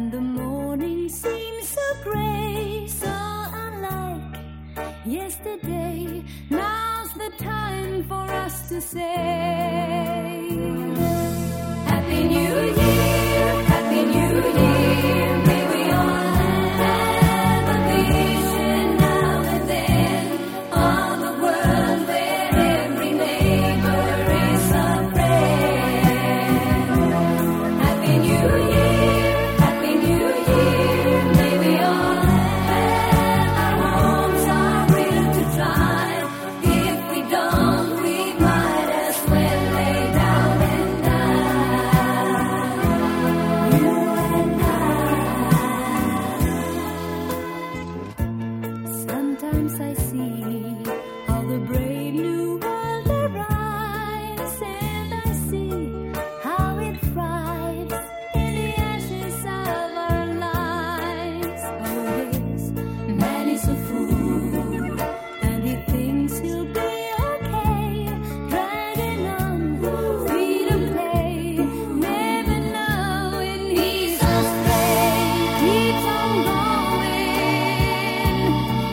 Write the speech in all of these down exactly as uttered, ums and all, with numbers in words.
And the morning seems so grey, so unlike yesterday. Now's the time for us to say Happy New Year, Happy New Year. May we all have a vision now and then of a world where every neighbor is a friend. Happy New Year, Happy New Year. May we all have our homes, our will to try. If we don't, we might as well lay down and die. You and I. Sometimes I see how the brave new world arrives, and I see how it thrives in the ashes of our lives. Oh yes, man is a fool, and he thinks he'll be okay, dragging on, free to play, never knowing he's astray, keeps on going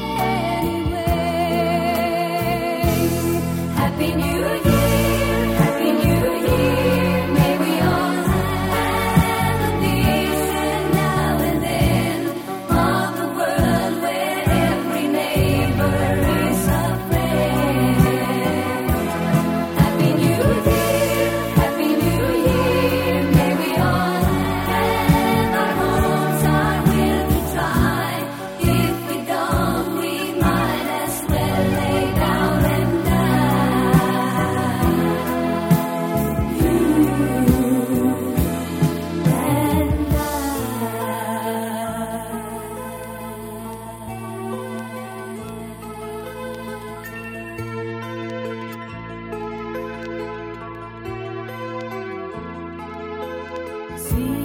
anyway. Happy New Year, Happy New Year. May we all have a vision now and then of a world where every neighbor is a friend. Happy New Year, Happy New Year. May we all have our homes, our will to try. If we don't, we might as well lay down and die. You and I. See